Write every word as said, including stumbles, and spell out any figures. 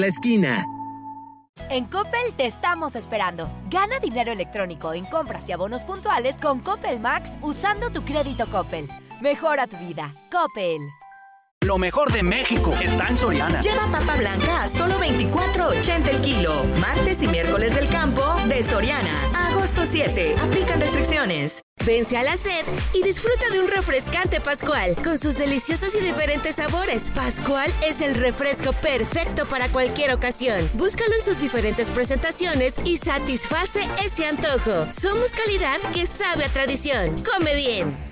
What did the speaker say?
La esquina. En Coppel te estamos esperando. Gana dinero electrónico en compras y abonos puntuales con Coppel Max usando tu crédito Coppel. Mejora tu vida. Coppel. Lo mejor de México está en Soriana. Lleva papa blanca a solo veinticuatro ochenta el kilo. Martes y miércoles del campo de Soriana. A agosto siete. Aplican restricciones. Vence a la sed y disfruta de un refrescante Pascual con sus deliciosos y diferentes sabores. Pascual es el refresco perfecto para cualquier ocasión. Búscalo en sus diferentes presentaciones y satisface ese antojo. Somos calidad que sabe a tradición. Come bien.